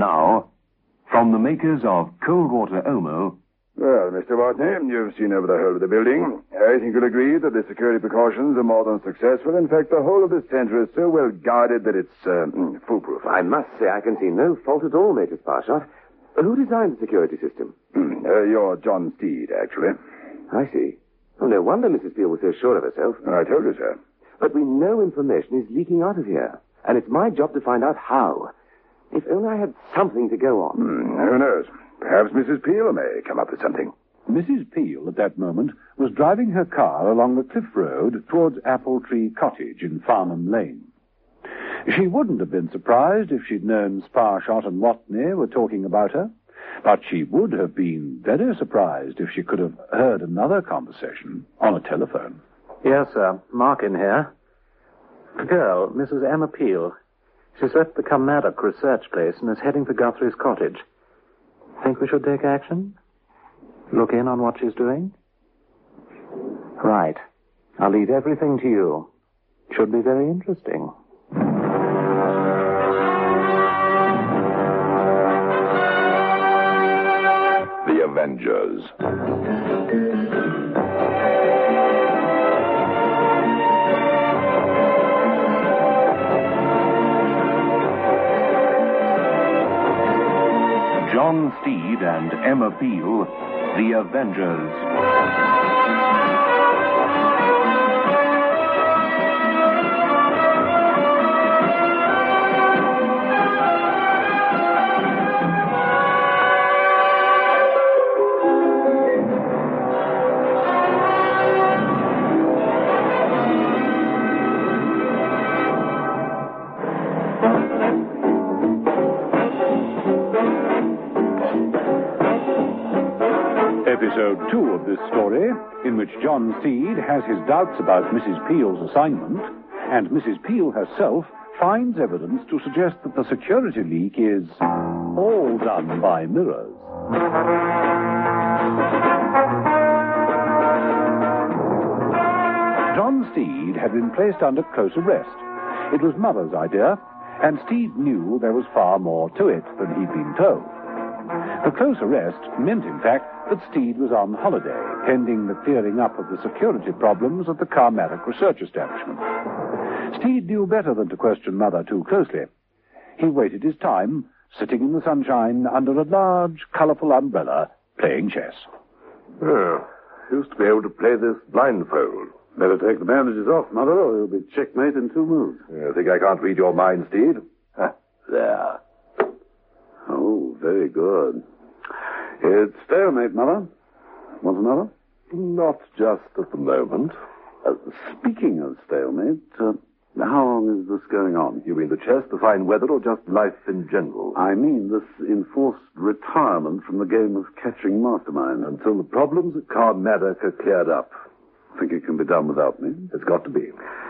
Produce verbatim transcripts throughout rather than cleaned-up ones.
now, from the makers of Cold Water Omo... Well, Mister Watney, you've seen over the whole of the building. I think you'll agree that the security precautions are more than successful. In fact, the whole of the center is so well guarded that it's uh, foolproof. I must say I can see no fault at all, Major Sparshot. Who designed the security system? uh, you're John Steed, actually. I see. Oh, no wonder Missus Peel was so sure of herself. I told you so. But we know information is leaking out of here, and it's my job to find out how. If only I had something to go on. Hmm, who knows? Perhaps Missus Peel may come up with something. Missus Peel, at that moment, was driving her car along the cliff road towards Apple Tree Cottage in Farnham Lane. She wouldn't have been surprised if she'd known Sparshot and Watney were talking about her, but she would have been very surprised if she could have heard another conversation on a telephone. Yes, sir. Markin here. The girl, Missus Emma Peel. She's left the Carmaddock research place and is heading for Guthrie's cottage. Think we should take action? Look in on what she's doing? Right. I'll leave everything to you. Should be very interesting. The Avengers. John Steed and Emma Peel, The Avengers. Episode two of this story, in which John Steed has his doubts about Missus Peel's assignment, and Missus Peel herself finds evidence to suggest that the security leak is all done by mirrors. John Steed had been placed under close arrest. It was Mother's idea, and Steed knew there was far more to it than he'd been told. The close arrest meant, in fact, that Steed was on holiday, pending the clearing up of the security problems at the Carmaddock research establishment. Steed knew better than to question Mother too closely. He waited his time, sitting in the sunshine under a large, colourful umbrella, playing chess. Oh, used to be able to play this blindfold. Better take the bandages off, Mother, or you'll be checkmate in two moves. You think I can't read your mind, Steed? Huh, there. Oh, very good. It's stalemate, Mother. Want another? Not just at the moment. Uh, speaking of stalemate, uh, how long is this going on? You mean the chess, the fine weather, or just life in general? I mean this enforced retirement from the game of catching mastermind. Until the problems at Carmaddock are cleared up. Think it can be done without me? It's got to be.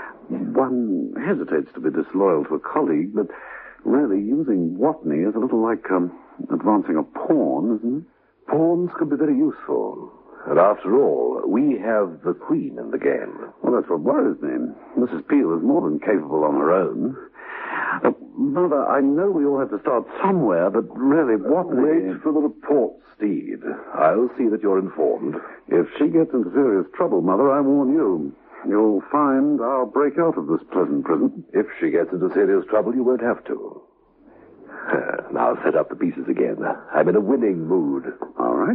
One hesitates to be disloyal to a colleague, but really using Watney is a little like um, advancing a pawn, isn't it? Pawns can be very useful. And after all, we have the Queen in the game. Well, that's what worries me. Missus Peel is more than capable on her own. Uh, Mother, I know we all have to start somewhere, but really, Watney... Wait for the report, Steed. I'll see that you're informed. If she gets into serious trouble, Mother, I warn you. You'll find I'll break out of this pleasant prison. If she gets into serious trouble, you won't have to. Uh, now set up the pieces again. I'm in a winning mood. All right.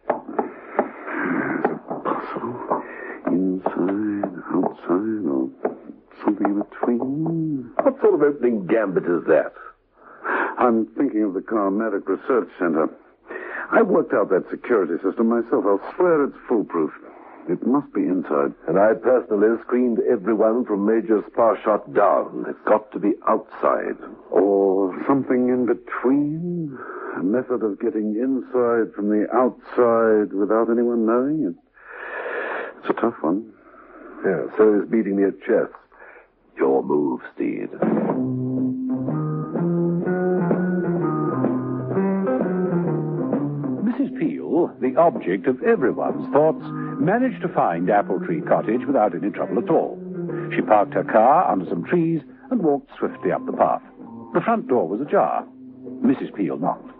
There's a puzzle. Inside, outside, or something in between. What sort of opening gambit is that? I'm thinking of the Carmaddock Research Center. I worked out that security system myself. I'll swear it's foolproof. It must be inside. And I personally screened everyone from Major Sparshot down. It's got to be outside. Or something in between? A method of getting inside from the outside without anyone knowing? It, it's a tough one. Yeah, so is beating me at chess. Your move, Steed. Missus Peel, the object of everyone's thoughts, managed to find Apple Tree Cottage without any trouble at all. She parked her car under some trees and walked swiftly up the path. The front door was ajar. Missus Peel knocked.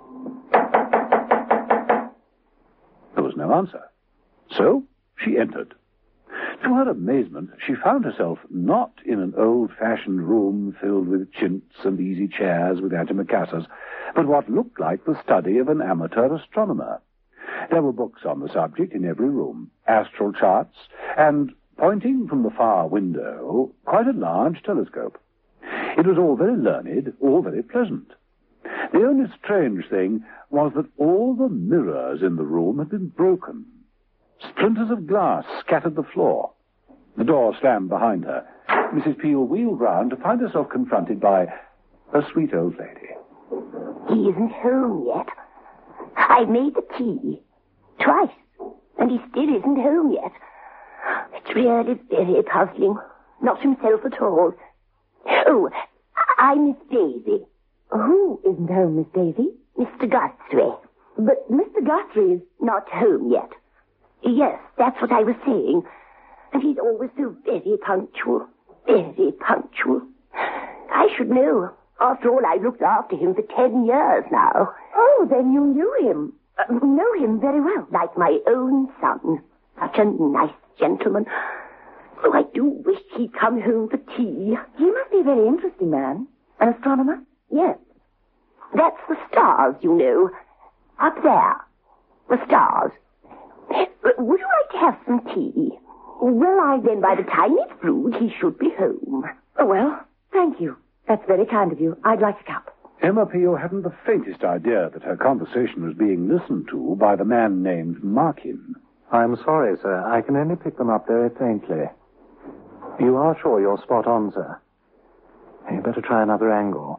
There was no answer. So she entered. To her amazement, she found herself not in an old-fashioned room filled with chintz and easy chairs with antimacassars, but what looked like the study of an amateur astronomer. There were books on the subject in every room, astral charts, and, pointing from the far window, quite a large telescope. It was all very learned, all very pleasant. The only strange thing was that all the mirrors in the room had been broken. Splinters of glass scattered the floor. The door slammed behind her. Missus Peel wheeled round to find herself confronted by a sweet old lady. He isn't home yet. I made the tea. Twice. And he still isn't home yet. It's really very puzzling. Not himself at all. Oh, I'm Miss Daisy. Who isn't home, Miss Daisy? Mister Guthrie. But Mister Guthrie is not home yet. Yes, that's what I was saying. And he's always so very punctual. Very punctual. I should know. After all, I've looked after him for ten years now. Oh, then you knew him. Uh, know him very well. Like my own son. Such a nice gentleman. Oh, I do wish he'd come home for tea. He must be a very interesting man. An astronomer? Yes. That's the stars, you know. Up there. The stars. Would you like to have some tea? Well, I then by the time it's brewed, he should be home. Oh, well, thank you. That's very kind of you. I'd like a cup. Emma Peel hadn't the faintest idea that her conversation was being listened to by the man named Markin. I'm sorry, sir. I can only pick them up very faintly. You are sure you're spot on, sir? You better try another angle.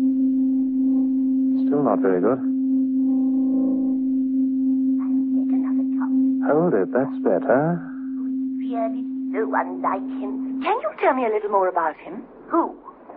Still not very good. Hold it, that's better. Really so unlike him. Can you tell me a little more about him? Who?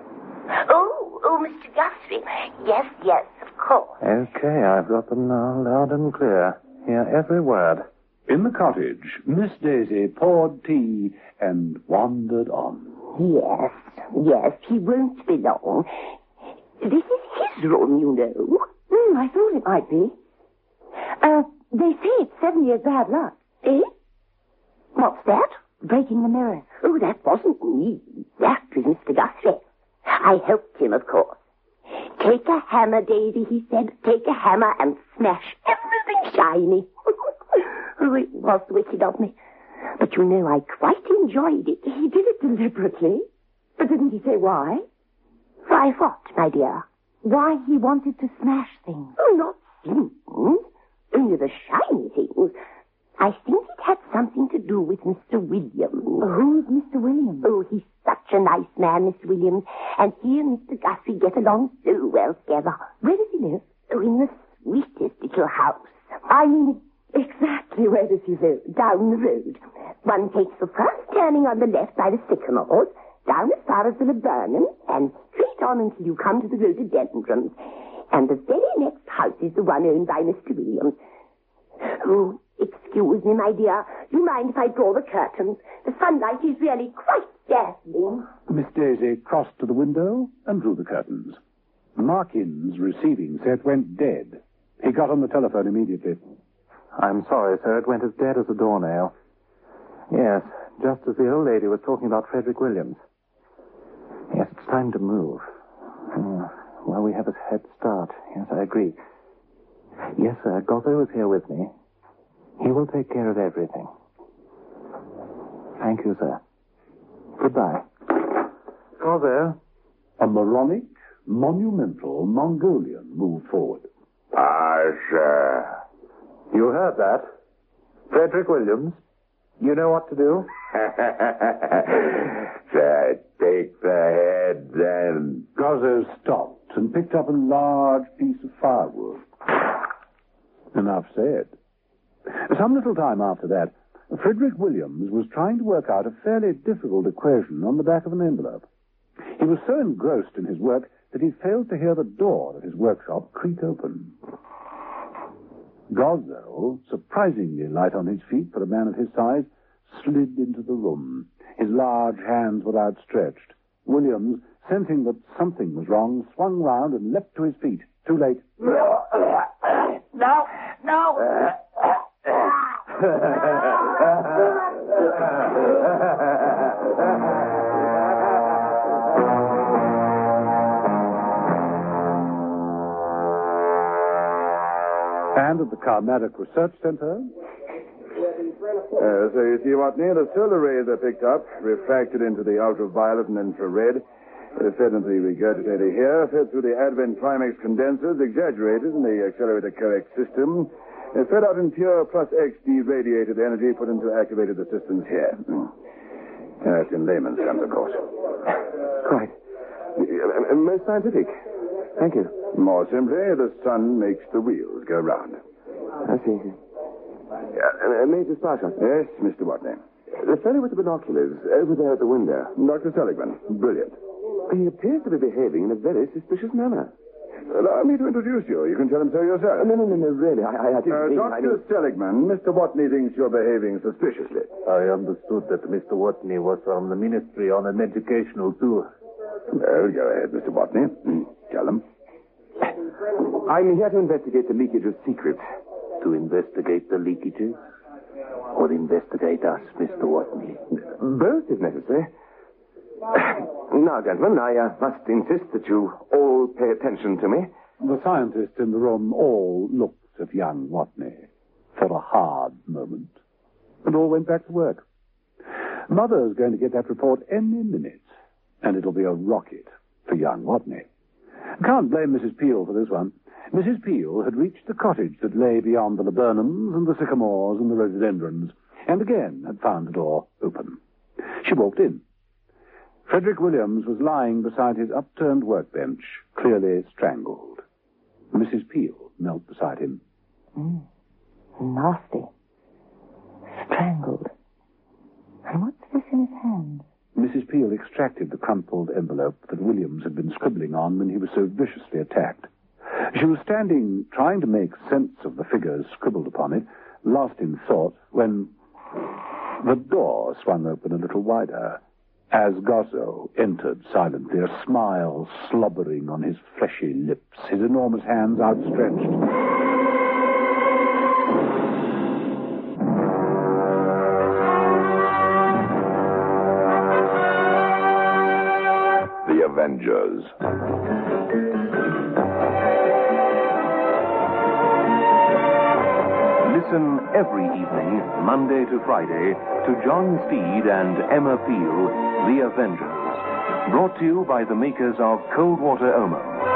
Oh, oh, Mister Guthrie. Yes, yes, of course. Okay, I've got them now loud and clear. Hear every word. In the cottage, Miss Daisy poured tea and wandered on. Yes, yes, he won't be long. This is his room, you know. Hmm, I thought it might be. Uh, they say it's seven years bad luck. Eh? What's that? Breaking the mirrors. Oh, that wasn't me. That was Mister Guthrie. I helped him, of course. Take a hammer, Daisy, he said. Take a hammer and smash everything shiny. Oh, it was wicked of me. But you know, I quite enjoyed it. He did it deliberately. But didn't he say why? Why what, my dear? Why he wanted to smash things. Oh, not things. Only the shiny things. I think it had something to do with Mister Williams. Who's Mister Williams? Oh, he's such a nice man, Mister Williams. And he and Mister Guthrie get along so well together. Where does he live? Oh, in the sweetest little house. I mean, exactly where does he live? Down the road. One takes the first turning on the left by the sycamores, down as far as the laburnum, and straight on until you come to the rhododendrons. And the very next house is the one owned by Mister Williams. Oh, excuse me, my dear. Do you mind if I draw the curtains? The sunlight is really quite dazzling. Miss Daisy crossed to the window and drew the curtains. Markin's receiving set went dead. He got on the telephone immediately. I'm sorry, sir. It went as dead as a doornail. Yes, just as the old lady was talking about Frederick Williams. Yes, it's time to move. Uh, well, we have a head start. Yes, I agree. Yes, sir. Gotho is here with me. He will take care of everything. Thank you, sir. Goodbye. Gotho. A moronic, monumental Mongolian moved forward. Pasha. You heard that? Frederick Williams. You know what to do? Sir, take the heads and... Gotho stopped and picked up a large piece of firewood. Enough said. Some little time after that, Frederick Williams was trying to work out a fairly difficult equation on the back of an envelope. He was so engrossed in his work that he failed to hear the door of his workshop creak open. Gotho, surprisingly light on his feet for a man of his size, slid into the room. His large hands were outstretched. Williams, sensing that something was wrong, swung round and leapt to his feet. Too late. No, no. And at the Carnatic Research Center... Uh, so you see, Watney, the solar rays are picked up, refracted into the ultraviolet and infrared, uh, fed into the regurgitator here, fed through the Advent Trimax condensers, exaggerated in the accelerator correct system, uh, fed out in pure plus X deradiated energy, put into activated the systems here. Mm. That's in layman's terms, of course. Quite. Uh, most scientific. Thank you. More simply, the sun makes the wheels go round. I see. Uh, Major Sparshot. Yes, Mister Watney. The fellow with the binoculars, over there at the window. Doctor Seligman. Brilliant. He appears to be behaving in a very suspicious manner. Allow me to introduce you. You can tell him so yourself. No, no, no, no, really. I, I, I didn't uh, mean... Doctor I mean... Seligman, Mister Watney thinks you're behaving suspiciously. I understood that Mister Watney was from the ministry on an educational tour. Well, go ahead, Mister Watney. Mm. Tell him. I'm here to investigate the leakage of secrets. To investigate the leakages? Or investigate us, Mister Watney? Both, if necessary. Now, gentlemen, I uh, must insist that you all pay attention to me. The scientists in the room all looked at young Watney for a hard moment, and all went back to work. Mother's going to get that report any minute, and it'll be a rocket for young Watney. Can't blame Missus Peel for this one. Missus Peel had reached the cottage that lay beyond the laburnums and the sycamores and the rhododendrons, and again had found the door open. She walked in. Frederick Williams was lying beside his upturned workbench, clearly strangled. Missus Peel knelt beside him. Mm. Nasty. Strangled. And what's this in his hand? Missus Peel extracted the crumpled envelope that Williams had been scribbling on when he was so viciously attacked. She was standing, trying to make sense of the figures scribbled upon it, lost in thought, when the door swung open a little wider. As Gozzo entered silently, a smile slobbering on his fleshy lips, his enormous hands outstretched. The Avengers. Listen every evening, Monday to Friday, to John Steed and Emma Peel, The Avengers. Brought to you by the makers of Cold Water Omo.